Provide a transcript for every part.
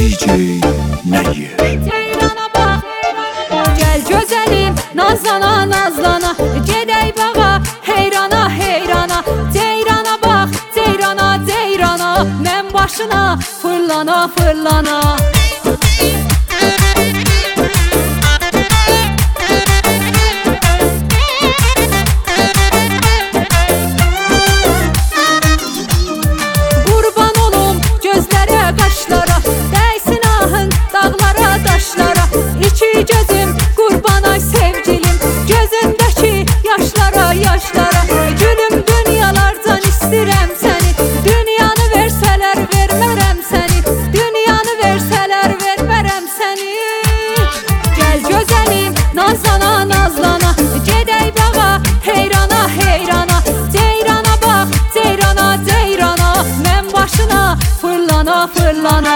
DJ Nəyir. Ceyrana bax, gəl gözəlim, nazlana nazlana, gedək bağa, heyrana heyrana. Ceyrana bax, ceyrana ceyrana, mən başına fırlana fırlana. Qurban olum gözlərə, qaşlara, dəysin ahın dağlara, daşlara. İki gözüm qurban ay sevgilim, gözündəki yaşlara, yaşlara. Gülüm dünyalardan istirəm səni, dünyanı versələr vermərəm səni, dünyanı versələr vermərəm səni. Gəl gözəlim, nazlana nazlana, gedək bağa, heyrana heyrana. Ceyrana bax, ceyrana ceyrana, mən başına fırlana fırlana.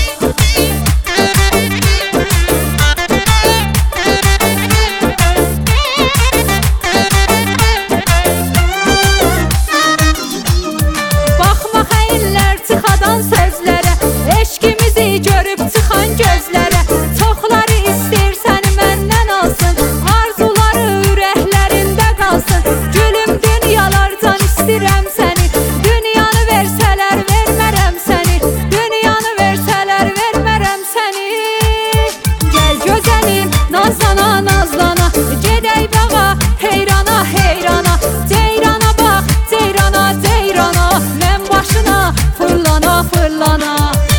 Baxma xəyirlər çıxadan sözlərə, eşqimizi görüb çıxan gözlərə. Çoxları istəyir səni məndən alsın, arzuları ürəklərində qalsın. Gülüm dünyalardan istirəm səni, dünyanı versələr vermərəm səni, dünyanı versələr vermərəm səni. Gəl gözəlim, nazlana nazlana, gedək bağa, heyrana heyrana. Ceyrana bax, ceyrana ceyrana, mən başına fırlana fırlana.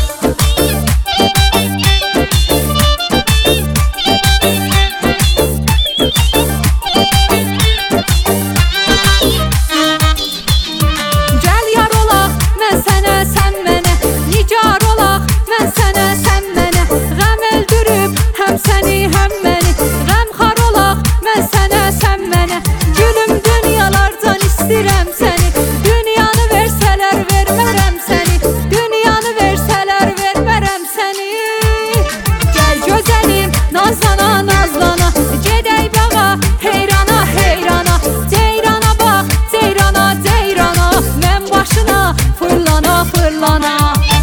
Gəl yar olaq, mən sənə, sən mənə, nigar olaq, mən sənə, sən mənə. Qəm öldürüb həm səni, həm məni, qəmxar olaq, mən sənə, sən mənə. Gülüm dünyalardan istirəm səni, dünyanı versələr vermərəm səni, dünyanı versələr vermərəm səni. Gəl gözəlim, nazlana nazlana, gedək bağa, heyrana heyrana. Ceyrana bax, ceyrana ceyrana, mən başına fırlana fırlana.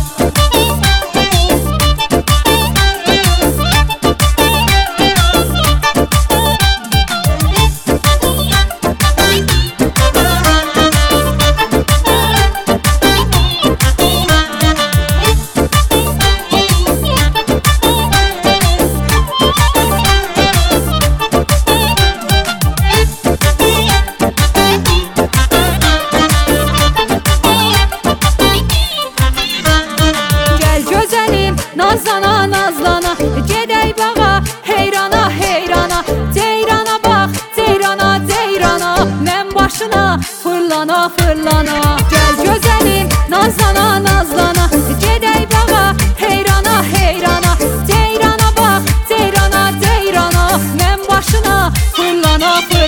Gəl gözəlim, nazlana nazlana, gedək bağa, heyrana heyrana. Ceyrana bax, ceyrana ceyrana, mən başına fırlana fırlana. Gəl gözəlim, nazlana nazlana, gedək bağa, heyrana heyrana. Ceyrana bax, ceyrana ceyrana, mən başına fırlana fırlana.